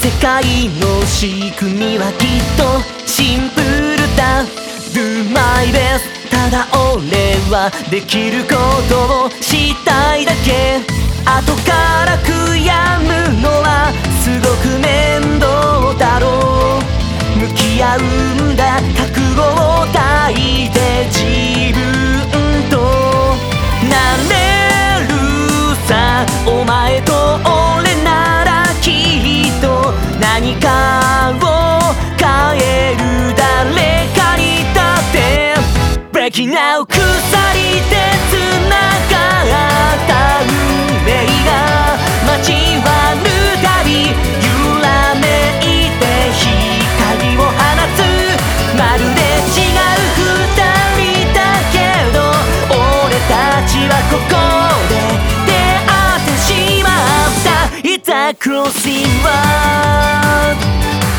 世界の仕組みはきっとシンプルだ Do my best ただ俺はできることをしたいだけ後から悔やむのはすごく面倒だろう向き合うんだ覚悟を抱いて自分となれるさお前と俺ならきっと何かを変える誰かにだって Breaking out 鎖で繋がった運命が交わるたび揺らめいて光を放つまるで違う二人だけど俺たちはここで出会ってしまった It's a crossing world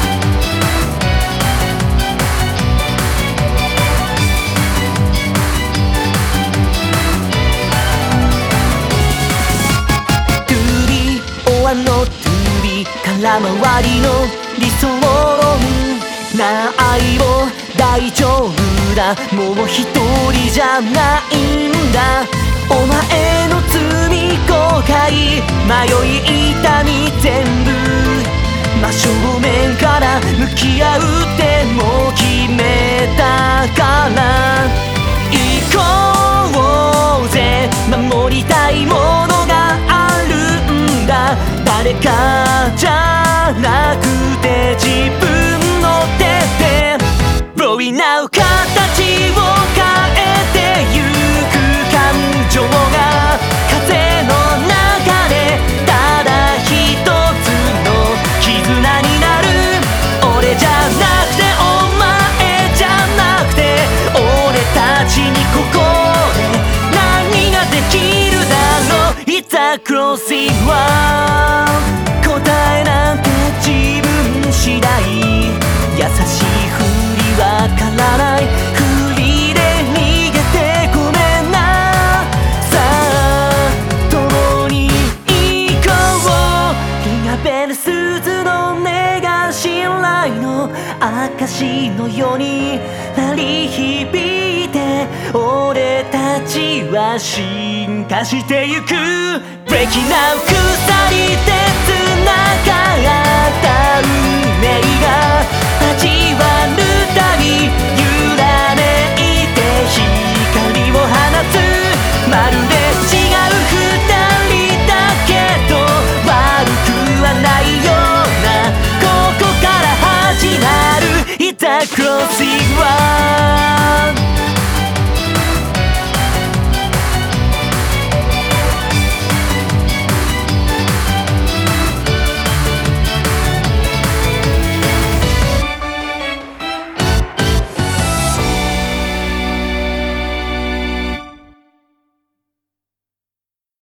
のトゥービー空回りの理想論な愛を大丈夫だもう一人じゃないんだお前の罪後悔迷い痛み全部真正面から向き合うってもう決めたから行こうぜ守りたいものがあるんだ誰かじゃなくて自分の手で Blowing out 形を変えてゆく感情が風の中でただ一つの絆になる俺じゃなくてお前じゃなくて俺たちにここで何ができるだろう It's a crossing world答えなんて自分次第優しいふりわからないふりで逃げてごめんなさあ共に行こう日がべる鈴の音が信頼の証のように鳴り響いて俺たちは進化してゆく Breaking out 鎖で繋が